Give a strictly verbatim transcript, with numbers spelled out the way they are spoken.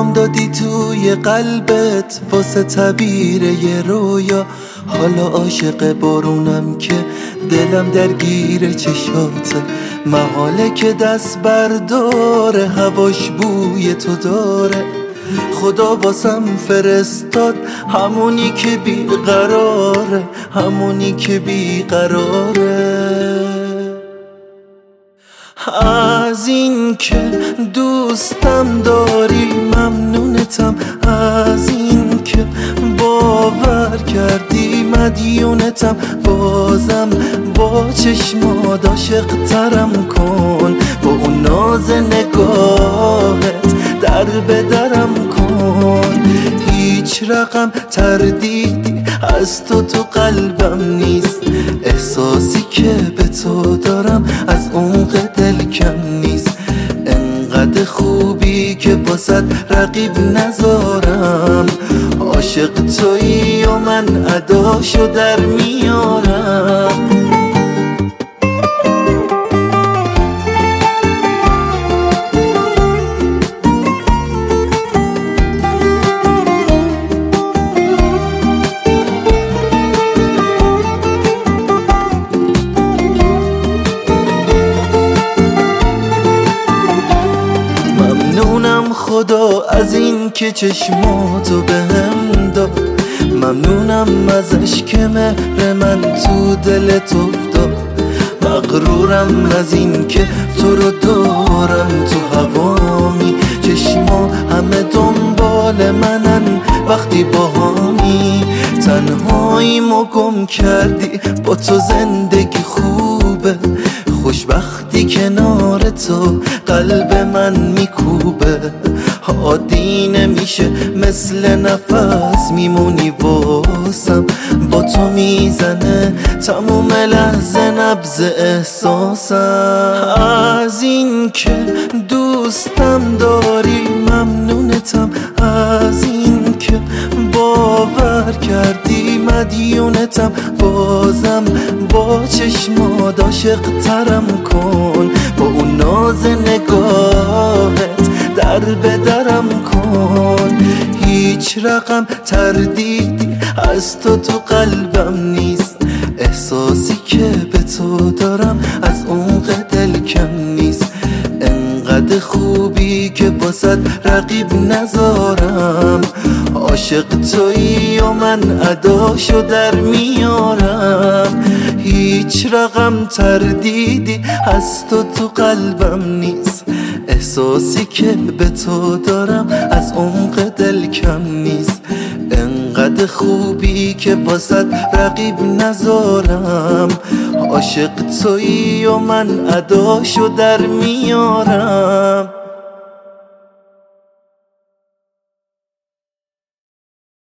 جام دادی توی قلبت واسه تعبیر یه رویا. حالا عاشق بارونم که دلم درگیر چشاته، محاله که دست برداره هواش بوی تو داره. خدا واسم فرستاد همونی که بیقراره، همونی که بیقراره. از این که دوستم داری ممنونتم، از این که باور کردی مدیونتم. بازم با چشمات عاشق ترم کن، با اون ناز نگاهت در به درم کن. هیچ رقم تردیدی از تو تو قلبم نیست، احساسی که به تو دارم از عمق دل کم نیست. انقدر خوبی که واسد رقیب نذارم، عاشق تویی و من اداشو در میارم. خدا از این که چشماتو بهم داد، ممنونم ازش که مهر من تو دلت افتاد. مغرورم از این که تو رو دارم تو هوامی، چشما همه دنبال منن وقتی باهامی. تنهاییمو گم کردی با تو زندگی خوبه، خوشبختی کنار تو قلب من میکوبه. عادی نمیشه مثل نفس میمونی واسم، با تو میزنه تموم لحظه نبض احساسم. از این که دوستم داری ممنونتم، از این که باور کردی مدیونتم. بازم با چشمات عاشق ترم کن، با اون ناز نگاهت در به درم کن. هیچ رقم تردیدی از تو تو قلبم نیست، احساسی که به تو دارم از عمق دل کم نیست. انقدر خوبی که واسد رقیب نذارم، عاشق تویی و من اداشو در میارم. هیچ رقم تردیدی از تو تو قلبم نیست، احساسی که به تو دارم از عمق دل کم نیست. انقدر خوبی که واسد رقیب نذارم، عاشق تویی و من اداشو در میارم.